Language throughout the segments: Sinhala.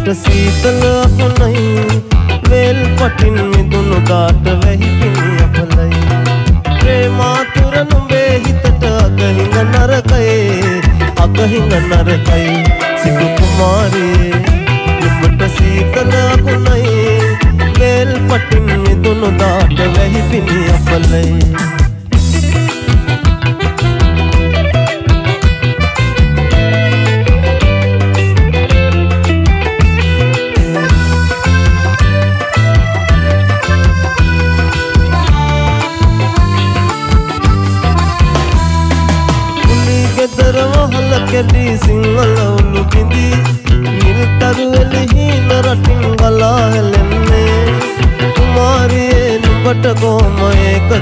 සීතල අකුණයි වේල් පටින් මිදුණු දාට වෙහි පිණි අපලයි ප්‍රේමාතුර නුඹේ හිතට අගහිඟ නරකයි සිටු කුමාරියේ නුඹට සීතල අකුණයි වේල් පටින් මිදුණු දාට වෙහි පිණි අපලයි කෙටි සිංහල උළු බිඳි නිල් තරුවෙලි හීන රටින් ගලා හැලෙන්නේ කුමාරියේ නුඹට කොහොම ඒක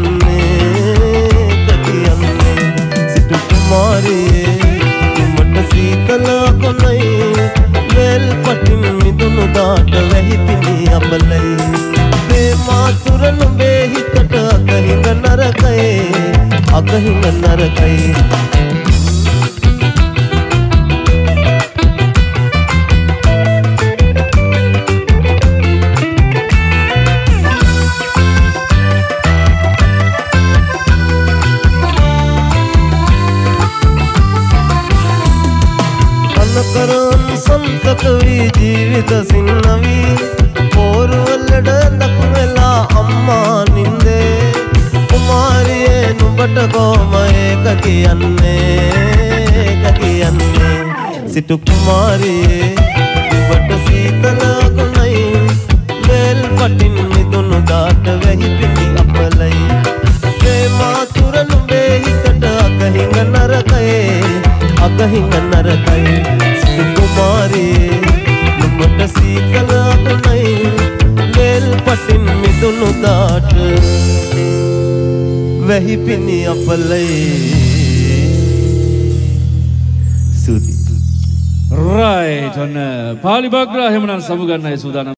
කියන්නේ සිටු කුමාරියේ නුඹට සීතල අකුණයි වේල් පටින් මිදුණු දාට වැහි පිණි අපලයි ප්‍රේමාතුර නුඹේ හිතට අගහිඟ නරකයි කරන් සන්තක වී ජීවිත සින්නවි පෝරුවලට දක් වෙලා අම්මා නින්දේ කුමාරියේ නුඹට කොහොම ඒක කියන්නේ සිටු කුමාරියේ නුඹට සීතල අකුණයි වේල් පටින් මිදුණු දාට වෙහි පිණි අපලයි ප්‍රේමාතුර නුඹේ හිතට අගහිඟ නරකයි කුමාරියේ නුඹට සීතල අකුණයි වේල් පටින් මිදුණු දාට වැහි පිණි අපලයි සුදි රයිට් ඔන්න පාලි බග්‍රා එහෙමනම් සමු ගන්නයි සූදානම්